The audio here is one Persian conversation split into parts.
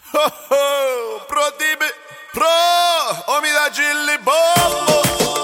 Pro dibe, pro omida gilli bombo.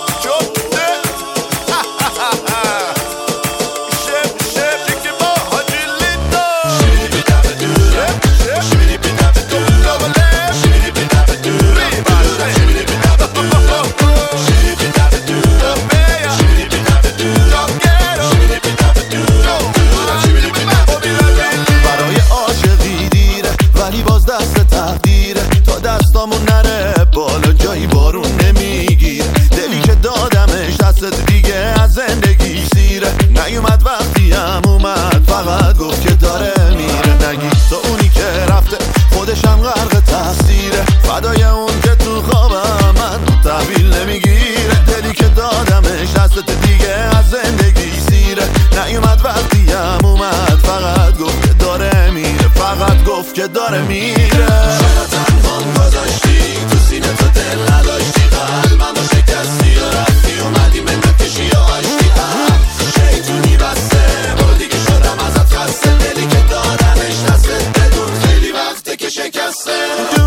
تا دستامون نره بالا جایی بارون نمیگیره دلی که دادمش دست دیگه از زندگی سیره نیومد وقتی هم اومد فقط گفت که داره میره نگی تو اونی که رفته خودشم غرق تقصیره فدای اون که تو خوابم من تحویل نمیگیره دلی که دادمش دست دیگه از زندگی سیره نیومد وقتی هم اومد فقط گفت که داره میره فقط گفت که داره میره گذاشتی تو سینه تو دل نداشتی قلبم رو شکستی و رفتی اومدی منت کشی و آشتی شیطونی بسته برو دیگه شدم ازت خسته دلی که دادمش دستت بدون خیلی وقته که شکسته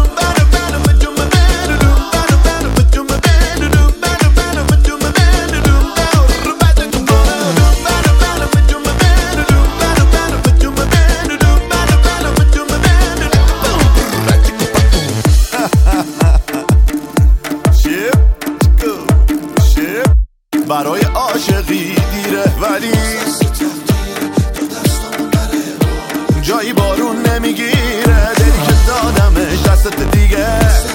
برای عاشقی دیره ولی جایی بارون نمیگیره دلی که دادمش دستت دیگه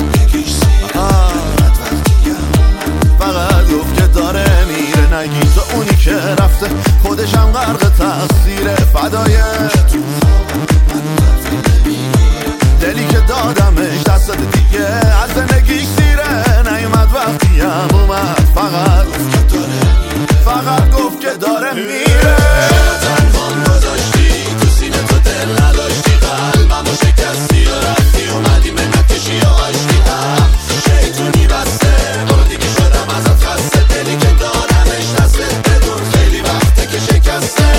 فقط گفت که داره میره نگی تو اونی که رفته خودشم غرق تقصیره فدای دلی که دادمش دستت دیگه از زندگیش سیره نیومد وقتی هم اومد فقط گفت که داره میره تنهام گذاشتی تو سینه تو دل نداشتی قلبم رو شکستی و رفتی اومدی منت کشی و آشتی شیطونی بسته برو دیگه شدم ازت خسته دلی که دادمش دستت بدون خیلی وقته که شکسته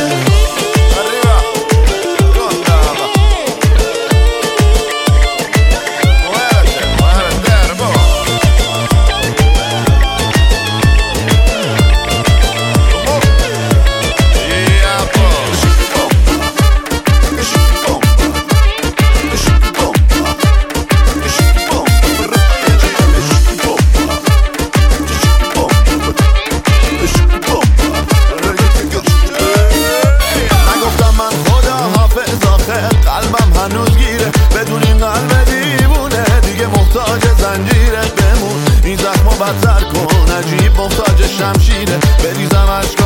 قلبم هنوز گیره بدون این قلب دیوونه دیگه محتاج زنجیره بمون این زخمو بدتر کن عجیب محتاج شمشیره بریزم عشق